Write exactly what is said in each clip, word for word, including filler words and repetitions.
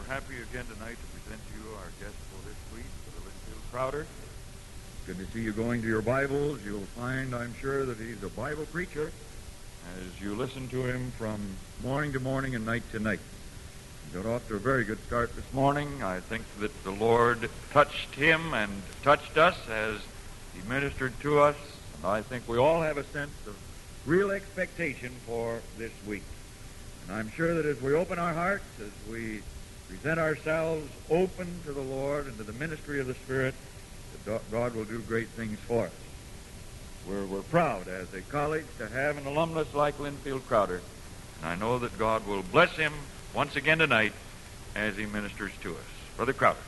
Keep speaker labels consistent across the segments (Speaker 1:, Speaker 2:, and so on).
Speaker 1: happy again tonight to present to you our guest for this week, Brother Linfield Crowder. Good to see you going to your Bibles. You'll find, I'm sure, that he's a Bible preacher as you listen to him from morning to morning and night to night. He got off to a very good start this morning. I think that the Lord touched him and touched us as he ministered to us, and I think we all have a sense of real expectation for this week. And I'm sure that as we open our hearts, as we present ourselves open to the Lord and to the ministry of the Spirit, that God will do great things for us. We're, we're proud as a college to have an alumnus like Linfield Crowder, and I know that God will bless him once again tonight as he ministers to us. Brother Crowder.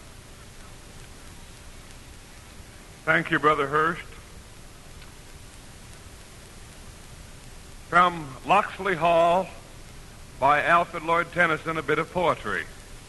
Speaker 2: Thank you, Brother Hurst. From Locksley Hall, by Alfred Lord Tennyson, a bit of poetry.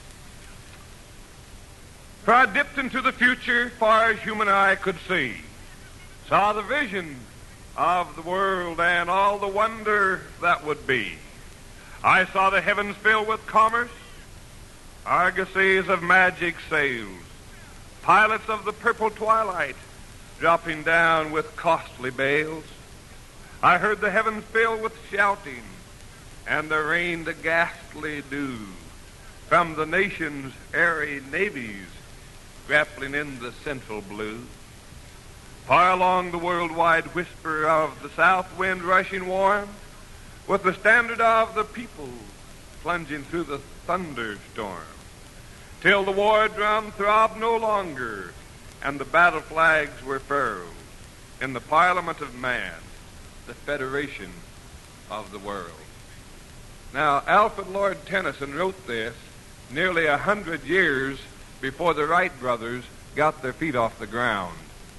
Speaker 2: For I dipped into the future far as human eye could see, saw the vision of the world and all the wonder that would be. I saw the heavens filled with commerce, argosies of magic sails, pilots of the purple twilight dropping down with costly bales. I heard the heavens filled with shouting, and there rained a ghastly dew from the nation's airy navies grappling in the central blue. Far along the worldwide whisper of the south wind rushing warm, with the standard of the people plunging through the thunderstorm, till the war drum throbbed no longer, and the battle flags were furled in the Parliament of Man, the Federation of the world. Now, Alfred Lord Tennyson wrote this nearly a hundred years before the Wright brothers got their feet off the ground.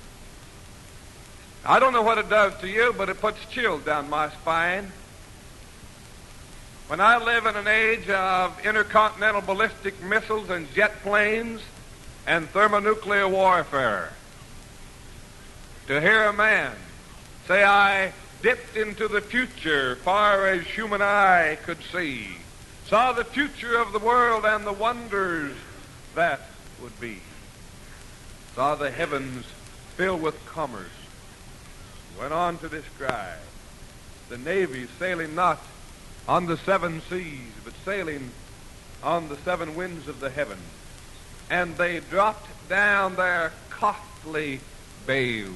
Speaker 2: I don't know what it does to you, but it puts chills down my spine. When I live in an age of intercontinental ballistic missiles and jet planes and thermonuclear warfare, to hear a man say, I dipped into the future far as human eye could see, saw the future of the world and the wonders that would be, saw the heavens filled with commerce, went on to describe the navy sailing not on the seven seas, but sailing on the seven winds of the heaven, and they dropped down their costly bales.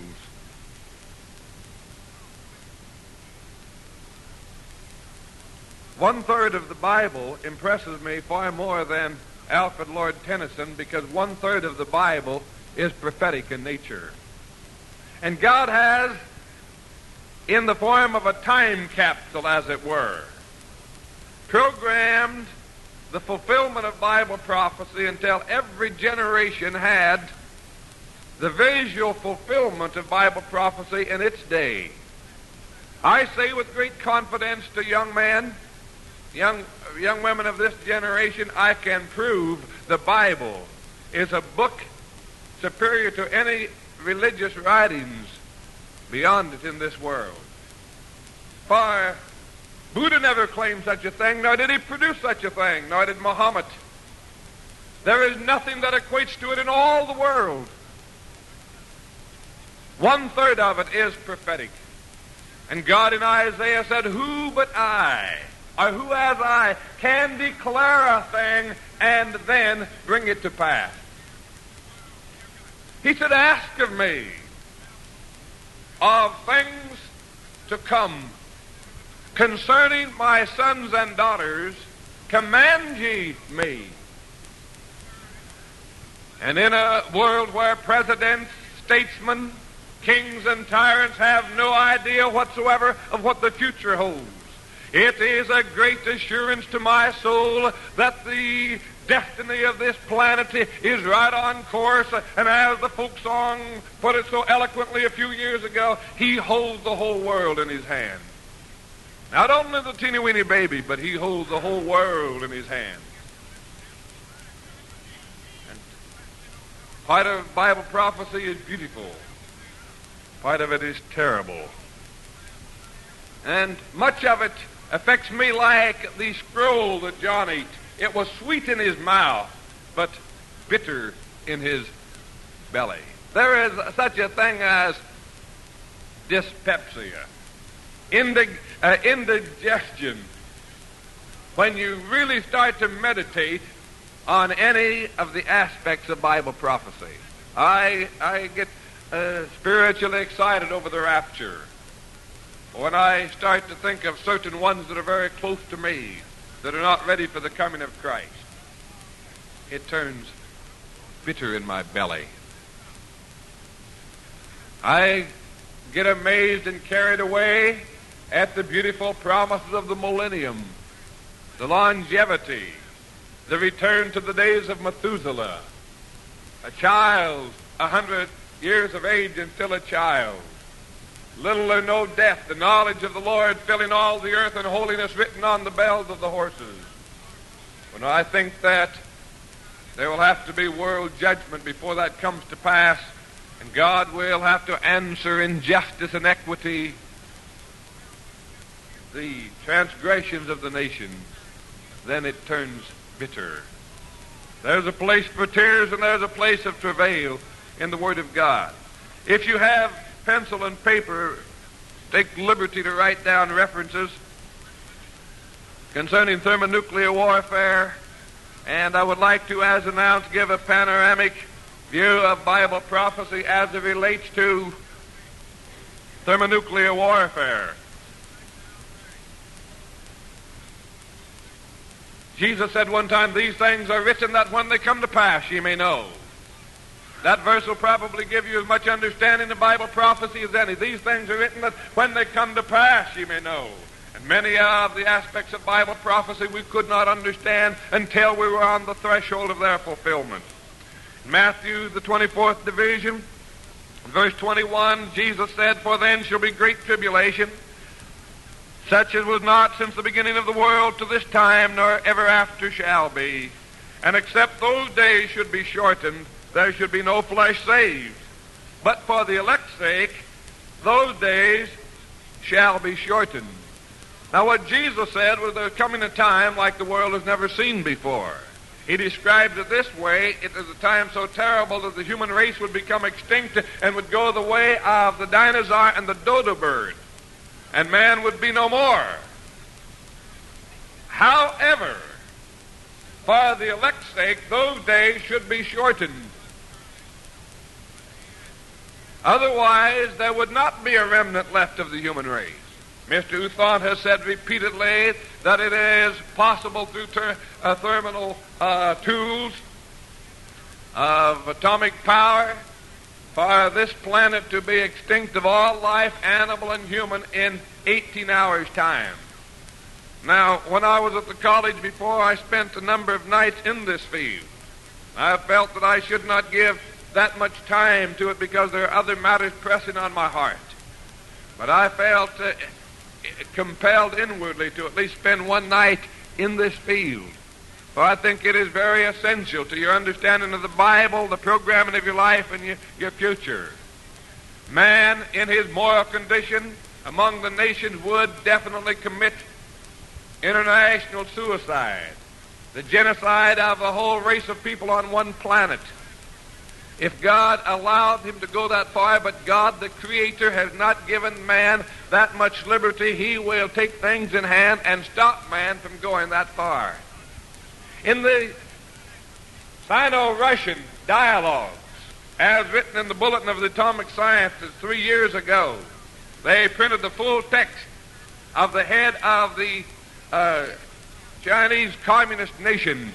Speaker 2: One-third of the Bible impresses me far more than Alfred Lord Tennyson, because one-third of the Bible is prophetic in nature. And God has, in the form of a time capsule, as it were, programmed the fulfillment of Bible prophecy until every generation had the visual fulfillment of Bible prophecy in its day. I say with great confidence to young men, Young, young women of this generation, I can prove the Bible is a book superior to any religious writings beyond it in this world. For Buddha never claimed such a thing, nor did he produce such a thing, nor did Muhammad. There is nothing that equates to it in all the world. One-third of it is prophetic. And God in Isaiah said, who but I, or who as I, can declare a thing and then bring it to pass? He said, ask of me of things to come concerning my sons and daughters, command ye me. And in a world where presidents, statesmen, kings, and tyrants have no idea whatsoever of what the future holds, it is a great assurance to my soul that the destiny of this planet is right on course, and as the folk song put it so eloquently a few years ago, he holds the whole world in his hand. Not only the teeny-weeny baby, but he holds the whole world in his hand. And part of Bible prophecy is beautiful. Part of it is terrible. And much of it affects me like the scroll that John ate. It was sweet in his mouth, but bitter in his belly. There is such a thing as dyspepsia, indig- uh, indigestion, when you really start to meditate on any of the aspects of Bible prophecy. I, I get uh, spiritually excited over the rapture when I start to think of certain ones that are very close to me that are not ready for the coming of Christ. It turns bitter in my belly. I get amazed and carried away at the beautiful promises of the millennium, the longevity, the return to the days of Methuselah, a child, a hundred years of age and still a child, little or no death, the knowledge of the Lord filling all the earth and holiness written on the bells of the horses. When I think that there will have to be world judgment before that comes to pass, and God will have to answer in justice and equity the transgressions of the nations, then it turns bitter. There's a place for tears and there's a place of travail in the Word of God. If you have pencil and paper, take liberty to write down references concerning thermonuclear warfare, and I would like to, as announced, give a panoramic view of Bible prophecy as it relates to thermonuclear warfare. Jesus said one time, "These things are written that when they come to pass ye may know." That verse will probably give you as much understanding of Bible prophecy as any. These things are written that when they come to pass ye may know. And many of the aspects of Bible prophecy we could not understand until we were on the threshold of their fulfillment. In Matthew, the twenty-fourth division, verse twenty-one, Jesus said, "For then shall be great tribulation, such as was not since the beginning of the world to this time, nor ever after shall be. And except those days should be shortened, there should be no flesh saved. But for the elect's sake, those days shall be shortened." Now what Jesus said was there coming a time like the world has never seen before. He describes it this way: it is a time so terrible that the human race would become extinct and would go the way of the dinosaur and the dodo bird, and man would be no more. However, for the elect's sake, those days should be shortened. Otherwise, there would not be a remnant left of the human race. Mister Uthon has said repeatedly that it is possible through ter- uh, thermal uh, tools of atomic power for this planet to be extinct of all life, animal and human, in eighteen hours' time. Now, when I was at the college before, I spent a number of nights in this field. I felt that I should not give that much time to it because there are other matters pressing on my heart. But I felt uh, compelled inwardly to at least spend one night in this field. For I think it is very essential to your understanding of the Bible, the programming of your life, and your, your future. Man, in his moral condition among the nations, would definitely commit international suicide, the genocide of a whole race of people on one planet, if God allowed him to go that far. But God, the Creator, has not given man that much liberty. He will take things in hand and stop man from going that far. In the Sino-Russian dialogues, as written in the Bulletin of the Atomic Sciences three years ago, they printed the full text of the head of the uh, Chinese Communist nation,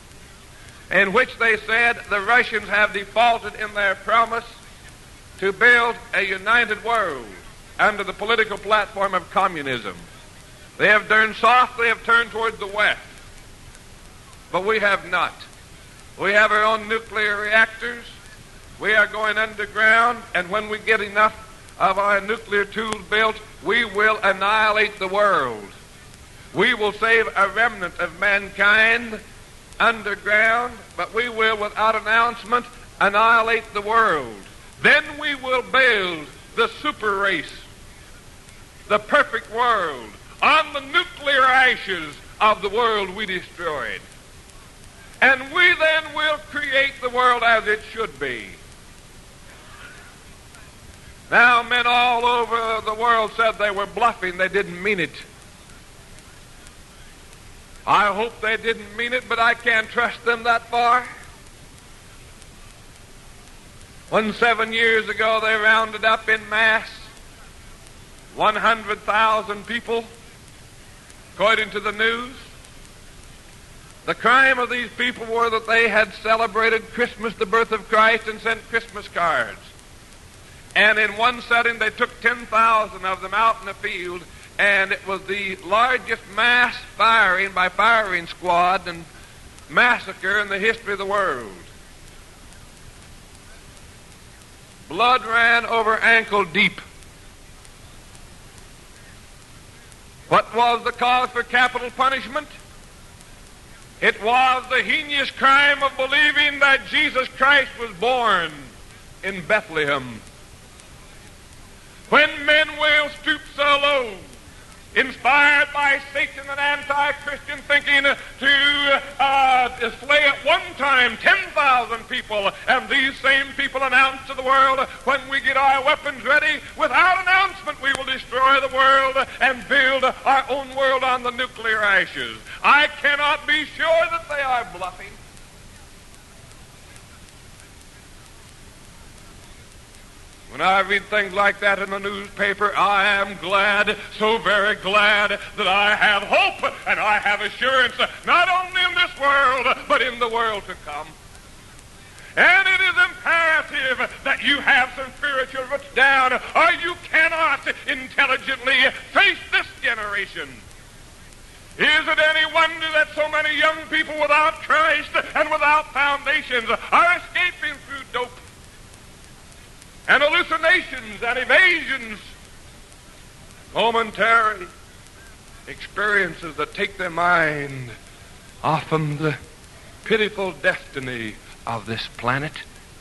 Speaker 2: in which they said the Russians have defaulted in their promise to build a united world under the political platform of communism. They have turned softly, have turned towards the West, but we have not. We have our own nuclear reactors. We are going underground, and when we get enough of our nuclear tools built, we will annihilate the world. We will save a remnant of mankind underground, but we will, without announcement, annihilate the world. Then we will build the super race, the perfect world, on the nuclear ashes of the world we destroyed. And we then will appreciate the world as it should be. Now, men all over the world said they were bluffing. They didn't mean it. I hope they didn't mean it, but I can't trust them that far. When seven years ago they rounded up in mass one hundred thousand people, according to the news, the crime of these people were that they had celebrated Christmas, the birth of Christ, and sent Christmas cards. And in one setting, they took ten thousand of them out in the field, and it was the largest mass firing by firing squad and massacre in the history of the world. Blood ran over ankle deep. What was the cause for capital punishment? It was the heinous crime of believing that Jesus Christ was born in Bethlehem. When men will stoop so low, inspired by Satan and anti-Christian thinking to uh, slay at one time ten thousand people, and these same people announce to the world, when we get our weapons ready, without announcement we will destroy the world and build our own world on the nuclear ashes. I cannot be sure that they are bluffing. When I read things like that in the newspaper, I am glad, so very glad, that I have hope and I have assurance, not only in this world, but in the world to come. And it is imperative that you have some spiritual roots down, or you cannot intelligently face this generation. Is it any wonder that so many young people without Christ and without foundations are escaping through dope and hallucinations and evasions, momentary experiences that take their mind off from the pitiful destiny of this planet?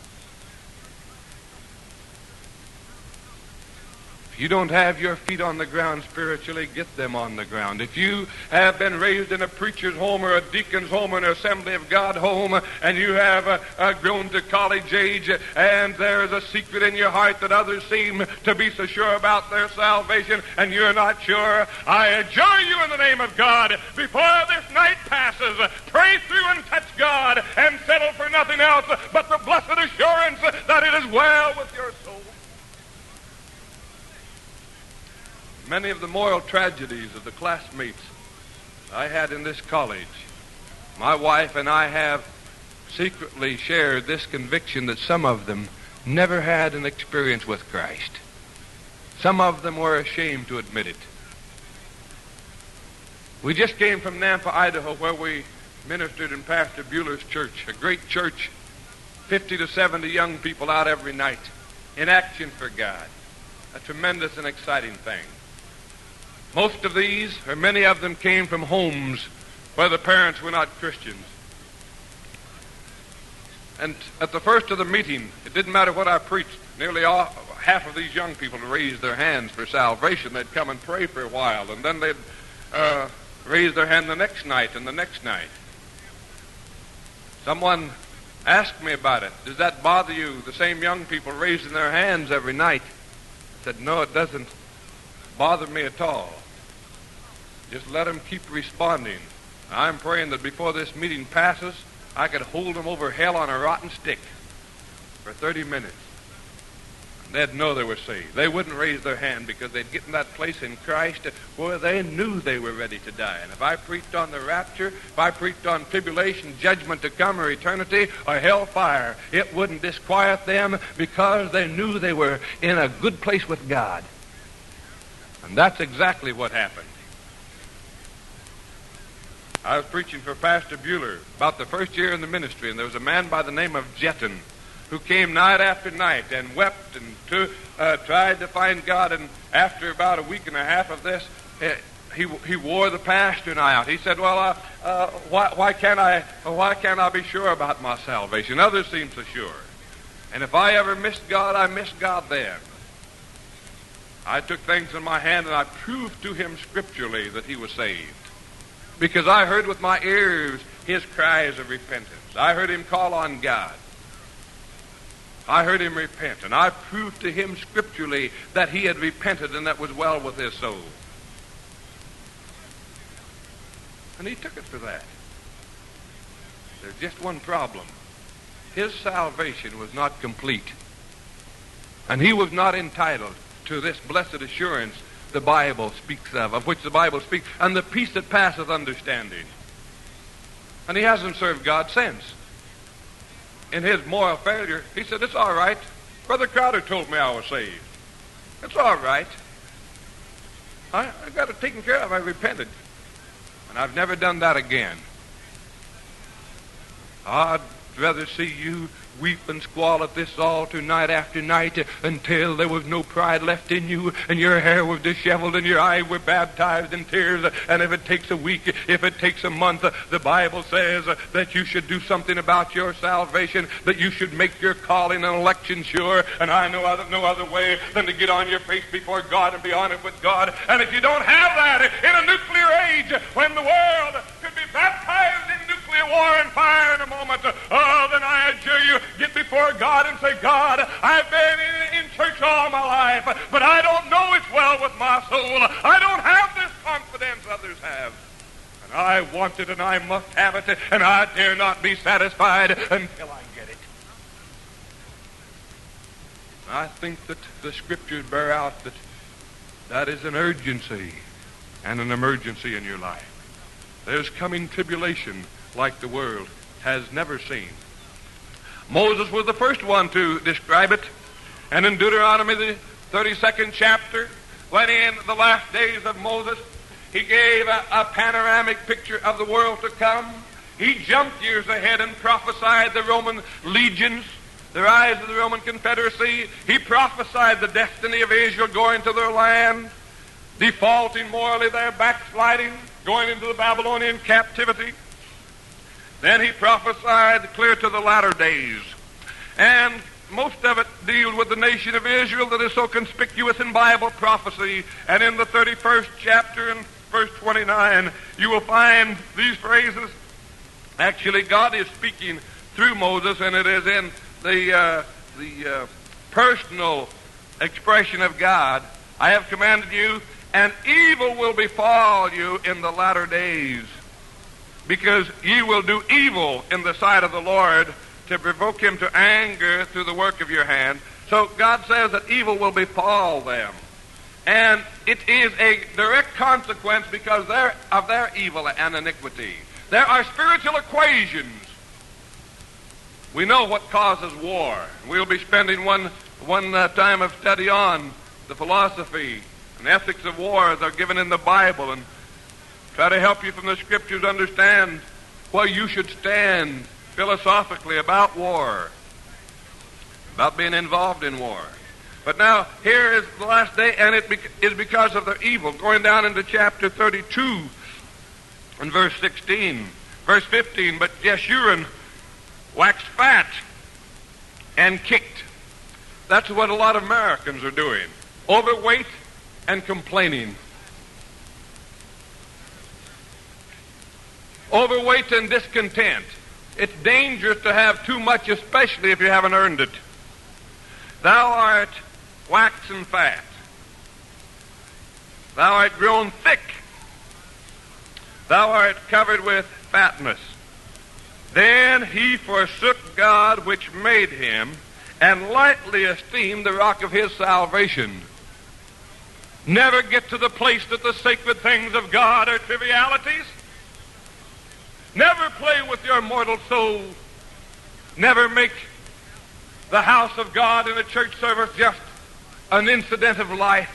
Speaker 2: If you don't have your feet on the ground spiritually, get them on the ground. If you have been raised in a preacher's home or a deacon's home or an Assembly of God home, and you have uh, uh, grown to college age, and there is a secret in your heart that others seem to be so sure about their salvation, and you're not sure, I adjure you in the name of God, before this night passes, pray through and touch God, and settle for nothing else but the blessed assurance that it is well with your soul. Many of the moral tragedies of the classmates I had in this college, my wife and I have secretly shared this conviction that some of them never had an experience with Christ. Some of them were ashamed to admit it. We just came from Nampa, Idaho, where we ministered in Pastor Bueller's church, a great church, fifty to seventy young people out every night in action for God. A tremendous and exciting thing. Most of these, or many of them, came from homes where the parents were not Christians. And at the first of the meeting, it didn't matter what I preached. Nearly all, half of these young people raised their hands for salvation. They'd come and pray for a while, and then they'd uh, raise their hand the next night and the next night. Someone asked me about it. Does that bother you, the same young people raising their hands every night? I said, no, it doesn't bother me at all. Just let them keep responding. I'm praying that before this meeting passes, I could hold them over hell on a rotten stick for thirty minutes. And they'd know they were saved. They wouldn't raise their hand because they'd get in that place in Christ where they knew they were ready to die. And if I preached on the rapture, if I preached on tribulation, judgment to come, or eternity, or hellfire, it wouldn't disquiet them because they knew they were in a good place with God. And that's exactly what happened. I was preaching for Pastor Bueller about the first year in the ministry, and there was a man by the name of Jetton who came night after night and wept and to, uh, tried to find God. And after about a week and a half of this, he he wore the pastor and I out. He said, "Well, uh, uh, why why can't I why can't I be sure about my salvation? Others seem so sure. And if I ever missed God, I missed God then." I took things in my hand and I proved to him scripturally that he was saved. Because I heard with my ears his cries of repentance. I heard him call on God. I heard him repent, and I proved to him scripturally that he had repented and that was well with his soul. And he took it for that. There's just one problem. His salvation was not complete. And he was not entitled to this blessed assurance the Bible speaks of, of which the Bible speaks, and the peace that passeth understanding. And he hasn't served God since. In his moral failure, he said, it's all right. Brother Crowder told me I was saved. It's all right. I, I got it taken care of. I repented. And I've never done that again. I'd rather see you weep and squall at this altar night after night until there was no pride left in you and your hair was disheveled and your eyes were baptized in tears. And if it takes a week, if it takes a month, the Bible says that you should do something about your salvation, that you should make your calling and election sure. And I know other, no other way than to get on your face before God and be honest with God. And if you don't have that in a nuclear age when the world could be baptized in nuclear war and fire in a moment, oh, then I adjure you, get before God and say, God, I've been in, in church all my life, but I don't know it's well with my soul. I don't have this confidence others have. And I want it and I must have it, and I dare not be satisfied until I get it. I think that the scriptures bear out that that is an urgency and an emergency in your life. There's coming tribulation like the world has never seen. Moses was the first one to describe it. And in Deuteronomy, the thirty-second chapter, when in the last days of Moses, he gave a, a panoramic picture of the world to come. He jumped years ahead and prophesied the Roman legions, the rise of the Roman Confederacy. He prophesied the destiny of Israel going to their land, defaulting morally there, backsliding, going into the Babylonian captivity. Then he prophesied clear to the latter days. And most of it deals with the nation of Israel that is so conspicuous in Bible prophecy. And in the thirty-first chapter and verse twenty-nine, you will find these phrases. Actually, God is speaking through Moses, and it is in the, uh, the uh, personal expression of God. I have commanded you, and evil will befall you in the latter days, because ye will do evil in the sight of the Lord to provoke him to anger through the work of your hand. So God says that evil will befall them. And it is a direct consequence because of their evil and iniquity. There are spiritual equations. We know what causes war. We'll be spending one, one uh, time of study on the philosophy and ethics of war that are given in the Bible, and try to help you from the scriptures understand where you should stand philosophically about war, about being involved in war. But now, here is the last day, and it is because of their evil. Going down into chapter thirty-two and verse sixteen, verse fifteen, but Jeshurun waxed fat and kicked. That's what a lot of Americans are doing. Overweight and complaining. Overweight and discontent. It's dangerous to have too much, especially if you haven't earned it. Thou art waxen fat. Thou art grown thick. Thou art covered with fatness. Then he forsook God which made him, and lightly esteemed the rock of his salvation. Never get to the place that the sacred things of God are trivialities. Never play with your mortal soul. Never make the house of God in a church service just an incident of life.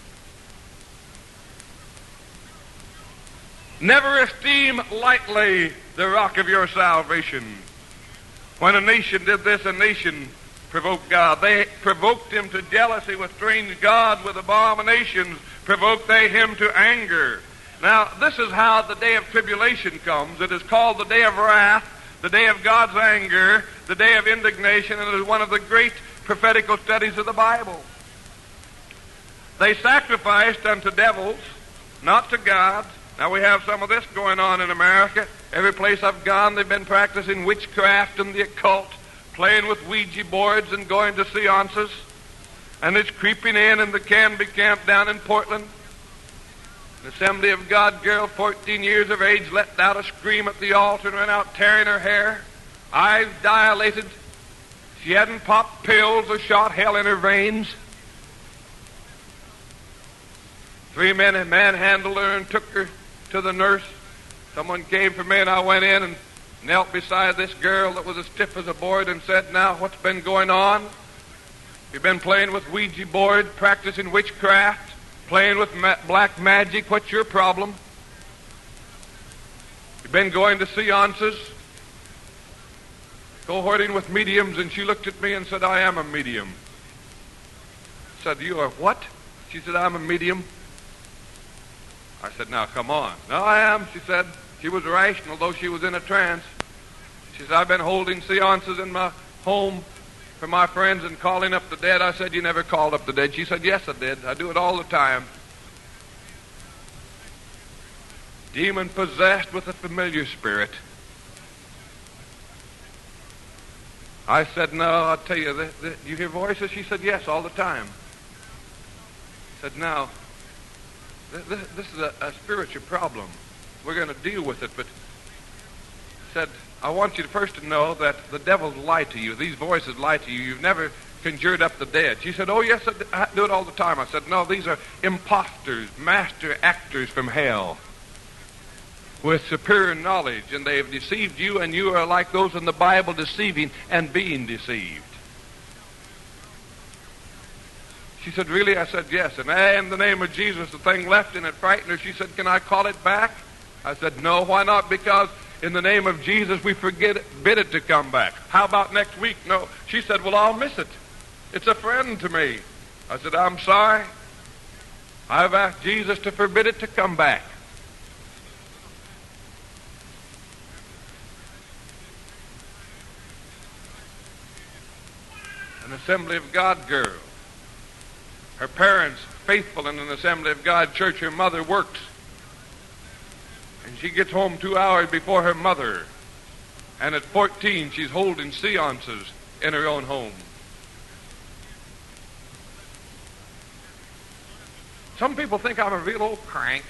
Speaker 2: Never esteem lightly the rock of your salvation. When a nation did this, a nation provoked God. They provoked him to jealousy with strange gods, with abominations. Provoked they him to anger. Now, this is how the day of tribulation comes. It is called the day of wrath, the day of God's anger, the day of indignation, and it is one of the great prophetical studies of the Bible. They sacrificed unto devils, not to God. Now, we have some of this going on in America. Every place I've gone, they've been practicing witchcraft and the occult, playing with Ouija boards and going to seances. And it's creeping in in the Canby camp down in Portland. An Assembly of God girl, fourteen years of age, let out a scream at the altar and ran out tearing her hair, eyes dilated. She hadn't popped pills or shot hell in her veins. Three men had manhandled her and took her to the nurse. Someone came for me, and I went in and knelt beside this girl that was as stiff as a board and said, "Now, what's been going on? You've been playing with Ouija board, practicing witchcraft, playing with ma- black magic. What's your problem? You've been going to seances, cohorting with mediums." And she looked at me and said, "I am a medium." I said, "You are what?" She said, "I'm a medium." I said, "Now, come on." "No, I am," she said. She was rational, though she was in a trance. She said, "I've been holding seances in my home for my friends and calling up the dead." I said, "You never called up the dead." She said, "Yes, I did. I do it all the time." Demon possessed with a familiar spirit. I said, "No, I'll tell you, this, this, you hear voices?" She said, "Yes, all the time." I said, "Now, this, this is a, a spiritual problem. We're going to deal with it." But said, "I want you to first to know that the devils lie to you. These voices lie to you. You've never conjured up the dead." She said, "Oh, yes, I, d- I do it all the time." I said, "No, these are imposters, master actors from hell with superior knowledge, and they have deceived you, and you are like those in the Bible, deceiving and being deceived." She said, "Really?" I said, "Yes." And eh, in the name of Jesus, the thing left and it frightened her. She said, "Can I call it back?" I said, "No." "Why not?" "Because in the name of Jesus, we forget it, bid it to come back." "How about next week?" "No." She said, "Well, I'll miss it. It's a friend to me." I said, "I'm sorry. I've asked Jesus to forbid it to come back." An Assembly of God girl. Her parents, faithful in an Assembly of God church. Her mother works. And she gets home two hours before her mother. And at fourteen, she's holding seances in her own home. Some people think I'm a real old crank.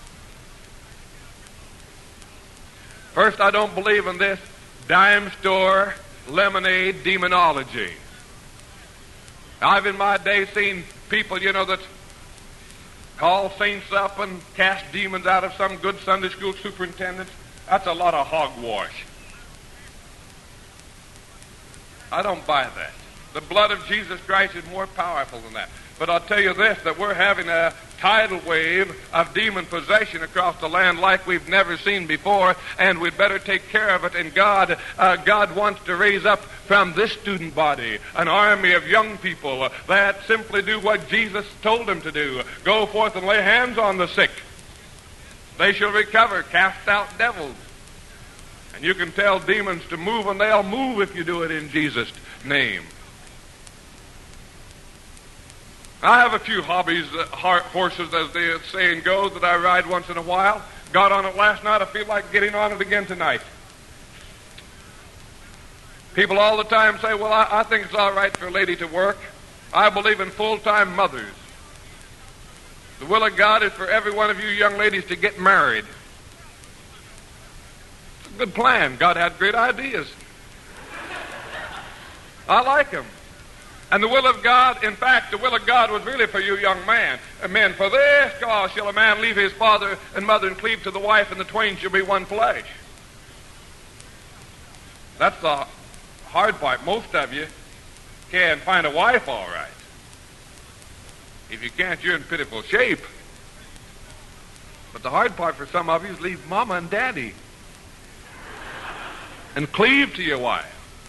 Speaker 2: First, I don't believe in this dime store lemonade demonology. I've in my day seen people, you know, that call saints up and cast demons out of some good Sunday school superintendents. That's a lot of hogwash. I don't buy that. The blood of Jesus Christ is more powerful than that. But I'll tell you this, that we're having a tidal wave of demon possession across the land like we've never seen before, and we'd better take care of it. And God, uh, God wants to raise up from this student body an army of young people that simply do what Jesus told them to do. Go forth and lay hands on the sick. They shall recover, cast out devils. And you can tell demons to move, and they'll move if you do it in Jesus' name. I have a few hobbies, uh, horses, as the saying goes, that I ride once in a while. Got on it last night. I feel like getting on it again tonight. People all the time say, well, I, I think it's all right for a lady to work. I believe in full-time mothers. The will of God is for every one of you young ladies to get married. It's a good plan. God had great ideas. I like them. And the will of God, in fact, the will of God was really for you young man. Men, for this cause shall a man leave his father and mother and cleave to the wife, and the twain shall be one flesh. That's the hard part. Most of you can find a wife all right. If you can't, you're in pitiful shape. But the hard part for some of you is leave mama and daddy and cleave to your wife.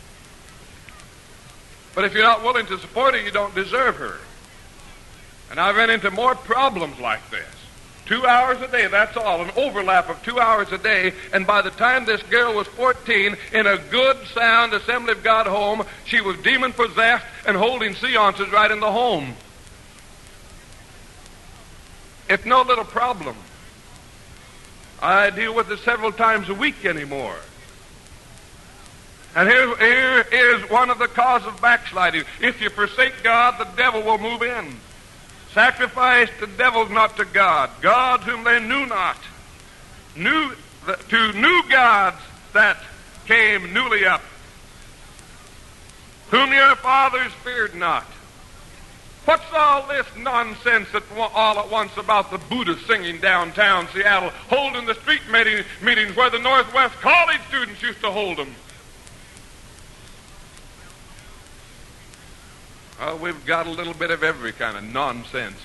Speaker 2: But if you're not willing to support her, you don't deserve her. And I've run into more problems like this. Two hours a day, that's all. An overlap of two hours a day. And by the time this girl was fourteen, in a good, sound Assembly of God home, she was demon-possessed and holding seances right in the home. It's no little problem. I deal with it several times a week anymore. And here, here is one of the causes of backsliding. If you forsake God, the devil will move in. Sacrifice to devils, not to God. Gods whom they knew not. New, the, to new gods that came newly up, whom your fathers feared not. What's all this nonsense that all at once about the Buddhists singing downtown Seattle, holding the street meeting, meetings where the Northwest College students used to hold them? Oh, we've got a little bit of every kind of nonsense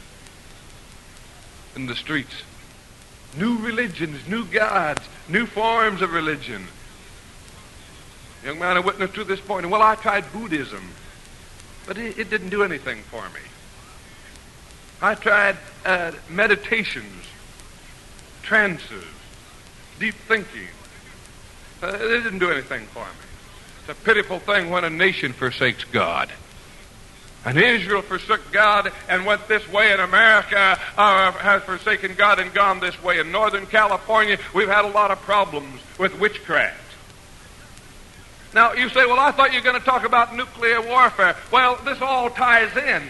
Speaker 2: in the streets. New religions, new gods, new forms of religion. Young man, I witnessed to this point. Well, I tried Buddhism, but it, it didn't do anything for me. I tried uh, meditations, trances, deep thinking. Uh, it didn't do anything for me. It's a pitiful thing when a nation forsakes God. And Israel forsook God and went this way, and America uh, has forsaken God and gone this way. In Northern California, we've had a lot of problems with witchcraft. Now, you say, well, I thought you were going to talk about nuclear warfare. Well, this all ties in.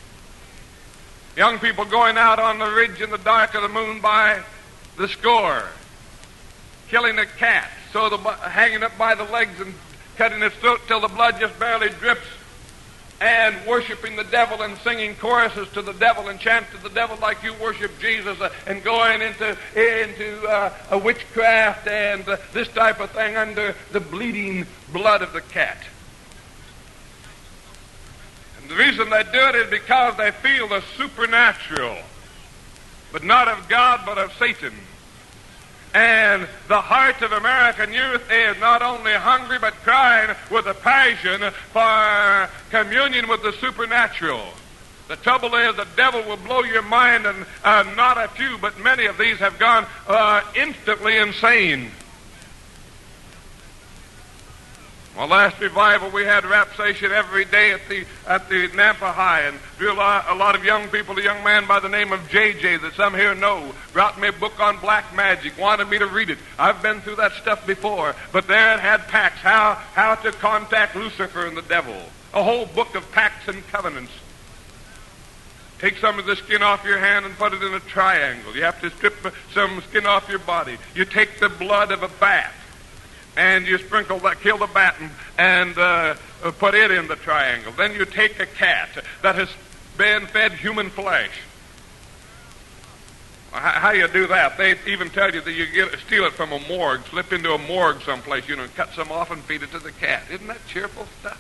Speaker 2: Young people going out on the ridge in the dark of the moon by the score, killing a cat, so the hanging up by the legs and cutting its throat till the blood just barely drips, and worshiping the devil and singing choruses to the devil and chant to the devil like you worship Jesus, uh, and going into into uh, a witchcraft and uh, this type of thing under the bleeding blood of the cat. And the reason they do it is because they feel the supernatural, but not of God, but of Satan. And the heart of American youth is not only hungry, but crying with a passion for communion with the supernatural. The trouble is the devil will blow your mind, and uh, not a few, but many of these have gone uh, instantly insane. Well, last revival we had rapsation every day at the at the Nampa High, and drew a lot, a lot of young people. A young man by the name of J J that some here know brought me a book on black magic, wanted me to read it. I've been through that stuff before, but there it had pacts, how how to contact Lucifer and the devil. A whole book of pacts and covenants. Take some of the skin off your hand and put it in a triangle. You have to strip some skin off your body. You take the blood of a bat, and you sprinkle that, kill the bat, and, and uh, put it in the triangle. Then you take a cat that has been fed human flesh. How, how you do that? They even tell you that you get steal it from a morgue, slip into a morgue someplace, you know, and cut some off and feed it to the cat. Isn't that cheerful stuff?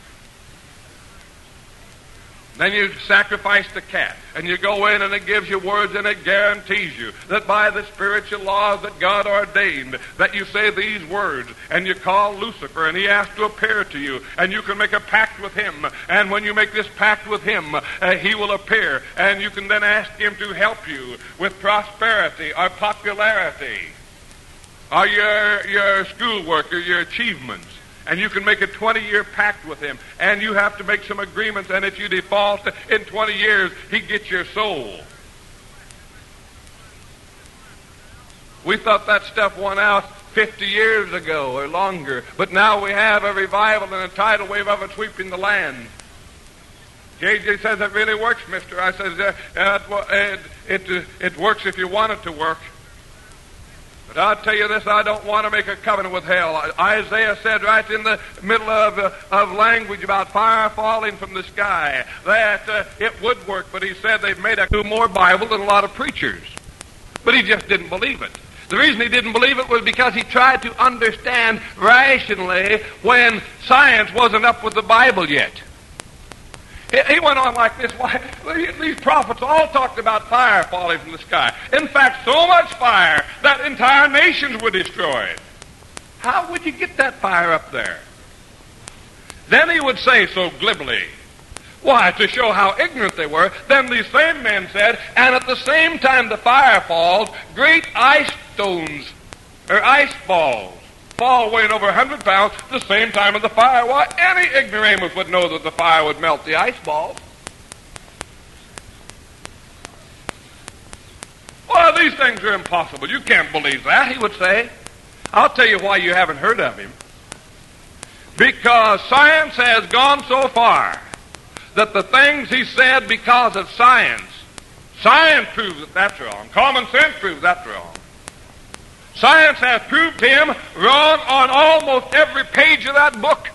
Speaker 2: Then you sacrifice the cat, and you go in, and it gives you words, and it guarantees you that by the spiritual laws that God ordained, that you say these words, and you call Lucifer, and he has to appear to you, and you can make a pact with him, and when you make this pact with him, uh, he will appear, and you can then ask him to help you with prosperity or popularity, or your, your schoolwork or your achievements. And you can make a twenty-year pact with him, and you have to make some agreements, and if you default in twenty years, he gets your soul. We thought that stuff went out fifty years ago or longer, but now we have a revival and a tidal wave of it sweeping the land. J J says it really works, mister. I says, uh, uh, it, it, it, it works if you want it to work. But I'll tell you this, I don't want to make a covenant with hell. Isaiah said right in the middle of, uh, of language about fire falling from the sky that uh, it would work, but he said they've made a more Bible than a lot of preachers. But he just didn't believe it. The reason he didn't believe it was because he tried to understand rationally when science wasn't up with the Bible yet. He went on like this. Why, these prophets all talked about fire falling from the sky. In fact, so much fire that entire nations were destroyed. How would you get that fire up there? Then he would say so glibly, why, to show how ignorant they were, then these same men said, and at the same time the fire falls, great ice stones, or ice balls, fall weighing over a hundred pounds at the same time of the fire. Why, any ignoramus would know that the fire would melt the ice balls. Well, these things are impossible. You can't believe that, he would say. I'll tell you why you haven't heard of him. Because science has gone so far that the things he said because of science, science proves that that's wrong. Common sense proves that's wrong. Science has proved him wrong on almost every page of that book.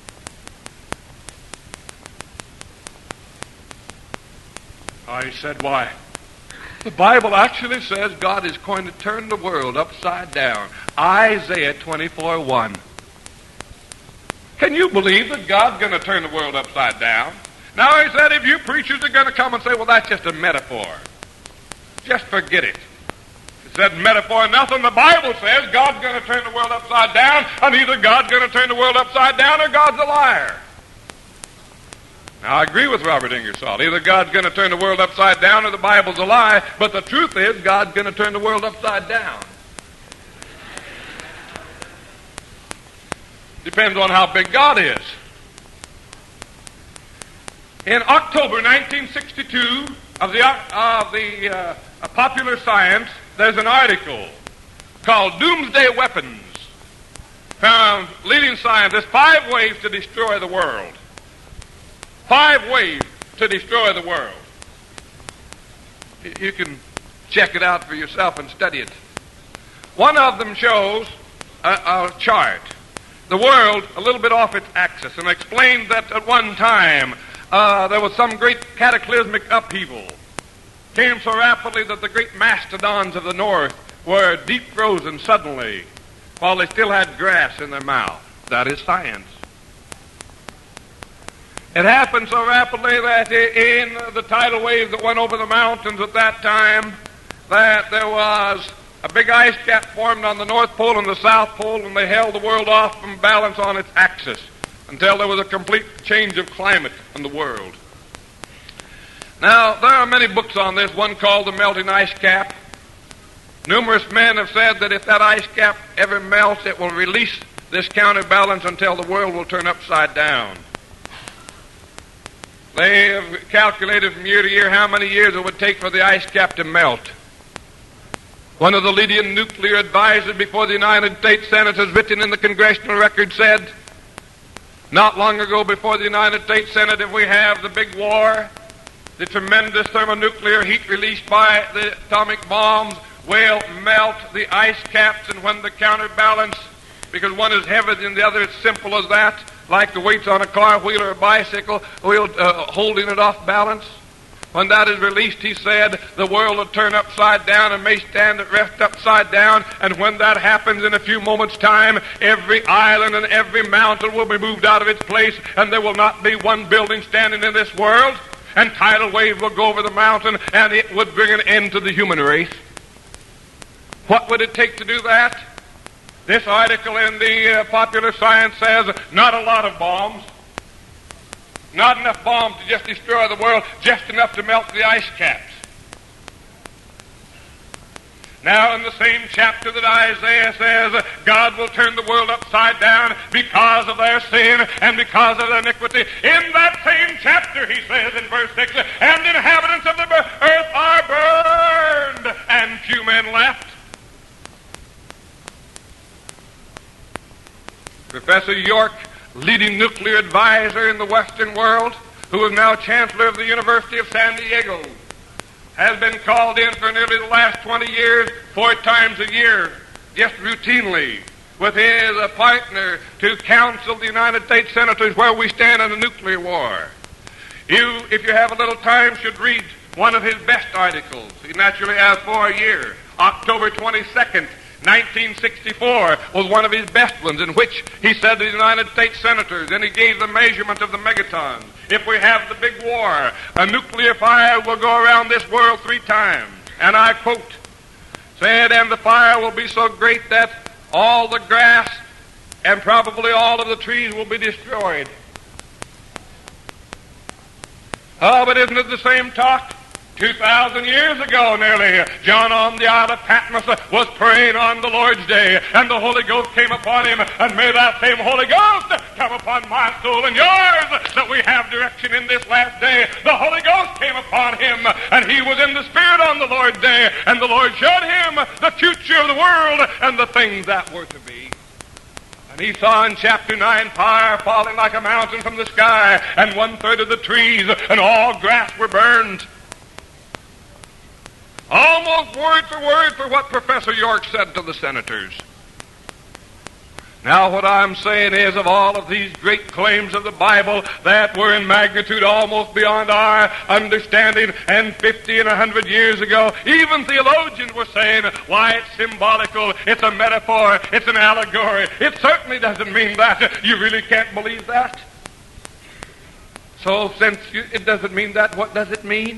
Speaker 2: I said, why? The Bible actually says God is going to turn the world upside down. Isaiah twenty-four one. Can you believe that God's going to turn the world upside down? Now, he said, if you preachers are going to come and say, well, that's just a metaphor, just forget it. He said, metaphor nothing. The Bible says God's going to turn the world upside down, and either God's going to turn the world upside down or God's a liar. Now, I agree with Robert Ingersoll. Either God's going to turn the world upside down or the Bible's a lie, but the truth is God's going to turn the world upside down. Depends on how big God is. In October nineteen sixty-two of the, of the uh, Popular Science, there's an article called Doomsday Weapons. Found leading scientists five ways to destroy the world. Five ways to destroy the world. You can check it out for yourself and study it. One of them shows a, a chart. The world a little bit off its axis, and explains that at one time uh, there was some great cataclysmic upheaval. Came so rapidly that the great mastodons of the north were deep frozen suddenly while they still had grass in their mouth. That is science. It happened so rapidly that in the tidal waves that went over the mountains at that time, that there was a big ice cap formed on the North Pole and the South Pole, and they held the world off from balance on its axis until there was a complete change of climate in the world. Now, there are many books on this, one called The Melting Ice Cap. Numerous men have said that if that ice cap ever melts, it will release this counterbalance until the world will turn upside down. They have calculated from year to year how many years it would take for the ice cap to melt. One of the leading nuclear advisors before the United States Senate, has written in the congressional record, said not long ago before the United States Senate, if we have the big war, the tremendous thermonuclear heat released by the atomic bombs will melt the ice caps, and when the counterbalance, because one is heavier than the other, it's simple as that, like the weights on a car wheel or a bicycle, wheel uh, holding it off balance. When that is released, he said, the world will turn upside down and may stand at rest upside down. And when that happens in a few moments' time, every island and every mountain will be moved out of its place, and there will not be one building standing in this world. And tidal waves will go over the mountain, and it would bring an end to the human race. What would it take to do that? This article in the uh, Popular Science says not a lot of bombs. Not enough bombs to just destroy the world, just enough to melt the ice caps. Now, in the same chapter that Isaiah says, God will turn the world upside down because of their sin and because of their iniquity. In that same chapter, he says in verse six, and the inhabitants of the earth are burned, and few men left. Professor York, leading nuclear advisor in the Western world, who is now Chancellor of the University of San Diego, has been called in for nearly the last twenty years, four times a year, just routinely, with his uh, partner to counsel the United States senators where we stand in a nuclear war. You, if you have a little time, should read one of his best articles. He naturally has for a year. October twenty-second, nineteen sixty-four was one of his best ones, in which he said to the United States senators, and he gave the measurement of the megatons. If we have the big war, a nuclear fire will go around this world three times. And I quote, said, and the fire will be so great that all the grass and probably all of the trees will be destroyed. Oh, but isn't it the same talk? Two thousand years ago, nearly, John on the Isle of Patmos was praying on the Lord's day, and the Holy Ghost came upon him, and may that same Holy Ghost come upon my soul and yours, that we have direction in this last day. The Holy Ghost came upon him, and he was in the Spirit on the Lord's day, and the Lord showed him the future of the world and the things that were to be. And he saw in chapter nine fire falling like a mountain from the sky, and one-third of the trees and all grass were burned. Almost word for word for what Professor York said to the senators. Now what I'm saying is, of all of these great claims of the Bible that were in magnitude almost beyond our understanding, and fifty and a hundred years ago, even theologians were saying, why, it's symbolical, it's a metaphor, it's an allegory. It certainly doesn't mean that. You really can't believe that? So since you, it doesn't mean that, what does it mean?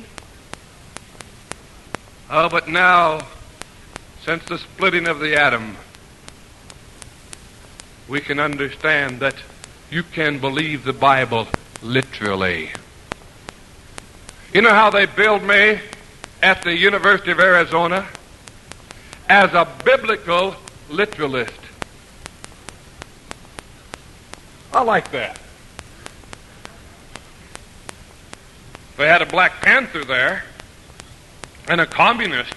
Speaker 2: Oh, but now, since the splitting of the atom, we can understand that you can believe the Bible literally. You know how they billed me at the University of Arizona? As a biblical literalist. I like that. They had a Black Panther there, and a communist.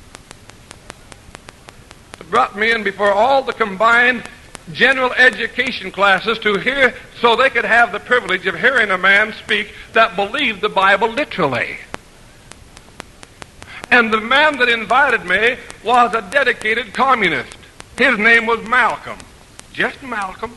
Speaker 2: It brought me in before all the combined general education classes to hear, so they could have the privilege of hearing a man speak that believed the Bible literally. And the man that invited me was a dedicated communist. His name was Malcolm. Just Malcolm.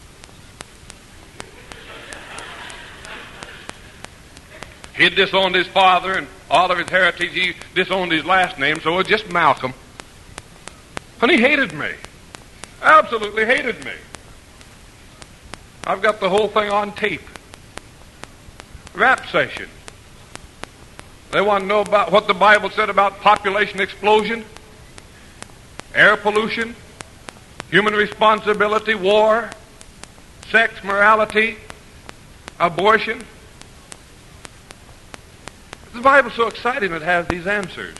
Speaker 2: He had disowned his father and all of his heritage. He disowned his last name, so it was just Malcolm. And he hated me. Absolutely hated me. I've got the whole thing on tape. Rap session. They want to know about what the Bible said about population explosion, air pollution, human responsibility, war, sex, morality, abortion. The Bible's so exciting it has these answers.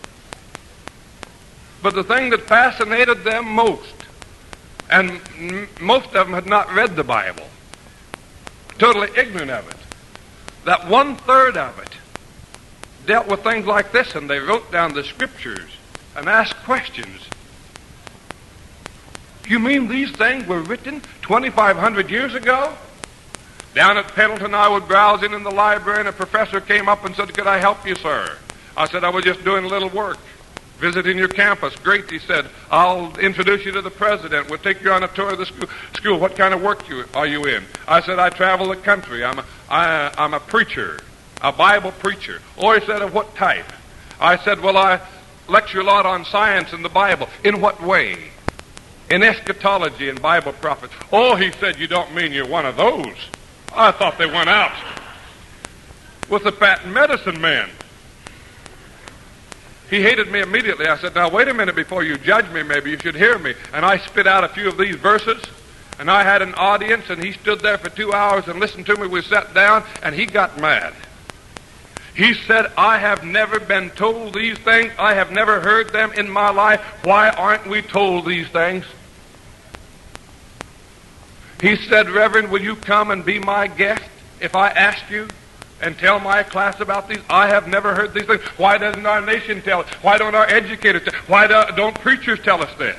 Speaker 2: But the thing that fascinated them most, and m- most of them had not read the Bible, totally ignorant of it, that one-third of it dealt with things like this, and they wrote down the scriptures and asked questions. You mean these things were written twenty-five hundred years ago? Down at Pendleton, I was browsing in the library, and a professor came up and said, could I help you, sir? I said, I was just doing a little work, visiting your campus. Great, he said. I'll introduce you to the president. We'll take you on a tour of the school. school. What kind of work you, are you in? I said, I travel the country. I'm a, I, I'm a preacher, a Bible preacher. Oh, he said, of what type? I said, well, I lecture a lot on science and the Bible. In what way? In eschatology and Bible prophets. Oh, he said, you don't mean you're one of those. I thought they went out with the patent medicine men. He hated me immediately. I said, now wait a minute before you judge me, maybe you should hear me. And I spit out a few of these verses, and I had an audience, and he stood there for two hours and listened to me. We sat down, and he got mad. He said, I have never been told these things. I have never heard them in my life. Why aren't we told these things? He said, Reverend, will you come and be my guest if I ask you and tell my class about these? I have never heard these things. Why doesn't our nation tell us? Why don't our educators tell us? Why do, don't preachers tell us this?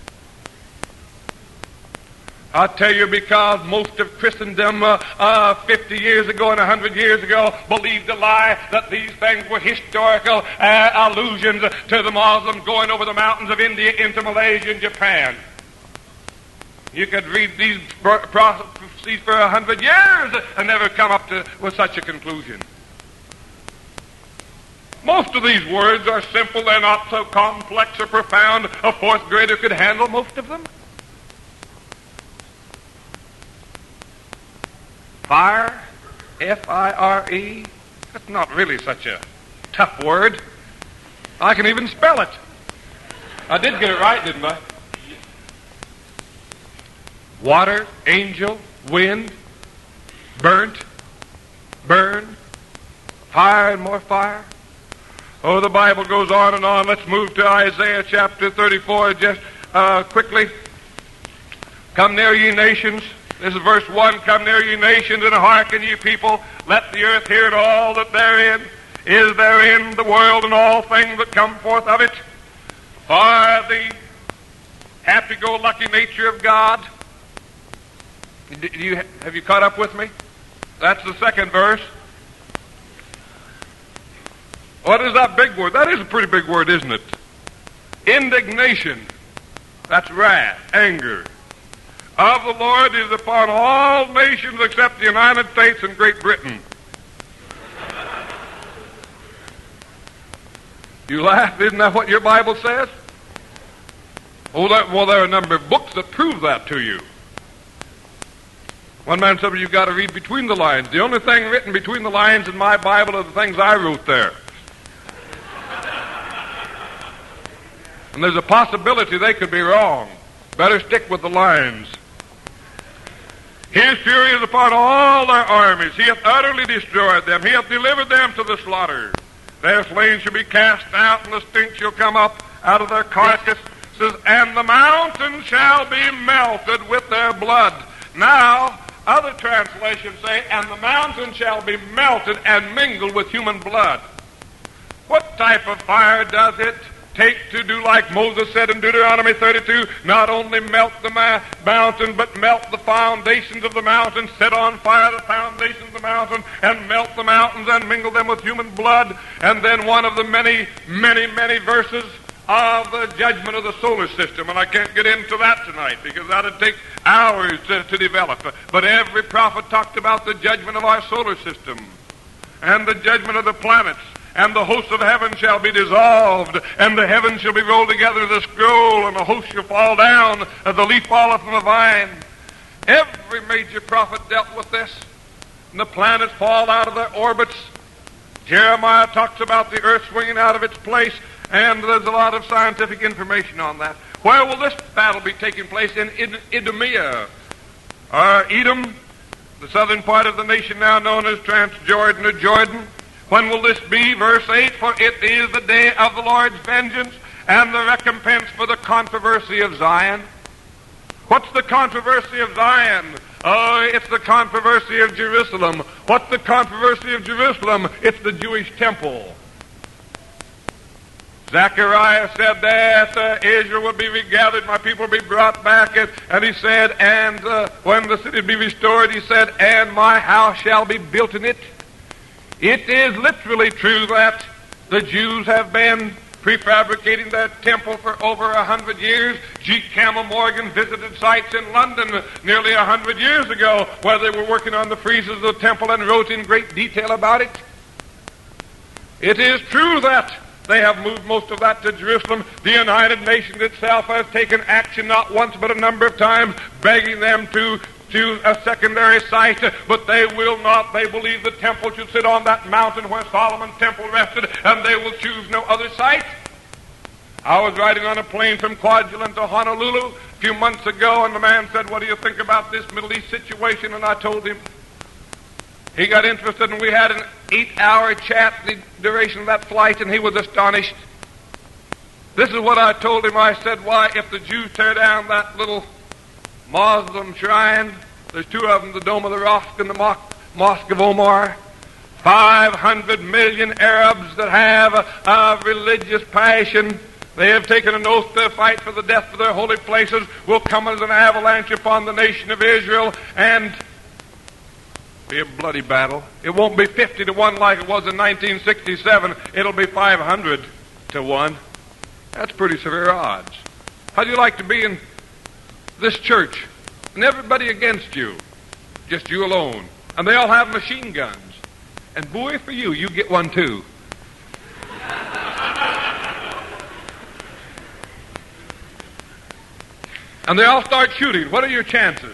Speaker 2: I'll tell you, because most of Christendom uh, uh, fifty years ago and one hundred years ago believed a lie that these things were historical uh, allusions to the Muslims going over the mountains of India into Malaysia and Japan. You could read these prophecies for a hundred years and never come up to with such a conclusion. Most of these words are simple. They're not so complex or profound a fourth grader could handle most of them. Fire, F I R E, that's not really such a tough word. I can even spell it. I did get it right, didn't I? Water, angel, wind, burnt, burn, fire and more fire, Oh, the Bible goes on and on. Let's move to Isaiah chapter thirty-four just uh, quickly. Come near, ye nations. This is verse one. Come near, ye nations, and hearken, ye people. Let the earth hear it, all that therein is therein, the world and all things that come forth of it. For the happy-go-lucky nature of God. Do you, have you caught up with me? That's the second verse. What is that big word? That is a pretty big word, isn't it? Indignation. That's wrath, anger. Of the Lord is upon all nations except the United States and Great Britain. You laugh, isn't that what your Bible says? Oh, that, well, there are a number of books that prove that to you. One man said, well, you've got to read between the lines. The only thing written between the lines in my Bible are the things I wrote there. And there's a possibility they could be wrong. Better stick with the lines. His fury is upon all their armies. He hath utterly destroyed them. He hath delivered them to the slaughter. Their slain shall be cast out, and the stink shall come up out of their carcasses, and the mountains shall be melted with their blood. Now, other translations say, and the mountain shall be melted and mingled with human blood. What type of fire does it take to do like Moses said in Deuteronomy thirty-two, not only melt the ma- mountain, but melt the foundations of the mountain, set on fire the foundations of the mountain, and melt the mountains and mingle them with human blood? And then one of the many, many, many verses of the judgment of the solar system, and I can't get into that tonight because that would take hours to, to develop. But every prophet talked about the judgment of our solar system and the judgment of the planets. And the hosts of heaven shall be dissolved, and the heavens shall be rolled together as a scroll, and the host shall fall down as the leaf falleth from the vine. Every major prophet dealt with this. And the planets fall out of their orbits. Jeremiah talks about the earth swinging out of its place, and there's a lot of scientific information on that. Where will this battle be taking place? In Idumea, or Edom, the southern part of the nation now known as Transjordan or Jordan. When will this be? Verse eight, for it is the day of the Lord's vengeance and the recompense for the controversy of Zion. What's the controversy of Zion? Oh, it's the controversy of Jerusalem. What's the controversy of Jerusalem? It's the Jewish temple. Zechariah said that uh, Israel would be regathered, my people would be brought back, and, and he said, and uh, when the city be restored, he said, and my house shall be built in it. It is literally true that the Jews have been prefabricating their temple for over a hundred years. G. Campbell Morgan visited sites in London nearly a hundred years ago where they were working on the friezes of the temple and wrote in great detail about it. It is true that they have moved most of that to Jerusalem. The United Nations itself has taken action not once but a number of times, begging them to to a secondary site, but they will not. They believe the temple should sit on that mountain where Solomon's temple rested, and they will choose no other site. I was riding on a plane from Kwajalein to Honolulu a few months ago, and the man said, what do you think about this Middle East situation? And I told him. He got interested, and we had an eight-hour chat, the duration of that flight, and he was astonished. This is what I told him. I said, why, if the Jews tear down that little Muslim shrine, there's two of them, the Dome of the Rock and the Mo- Mosque of Omar, five hundred million Arabs that have a, a religious passion, they have taken an oath to fight for the death of their holy places, will come as an avalanche upon the nation of Israel and be a bloody battle. It won't be fifty to one like it was in nineteen sixty-seven. It'll be five hundred to one. That's pretty severe odds. How'd you like to be in this church and everybody against you, just you alone, and they all have machine guns, and boy, for you, you get one too. And they all start shooting. What are your chances?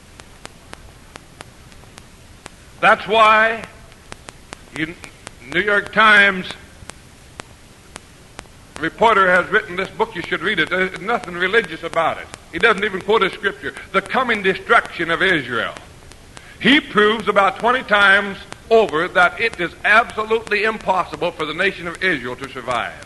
Speaker 2: That's why in New York Times reporter has written this book. You should read it. There's nothing religious about it. He doesn't even quote a scripture. The coming destruction of Israel. He proves about twenty times over that it is absolutely impossible for the nation of Israel to survive.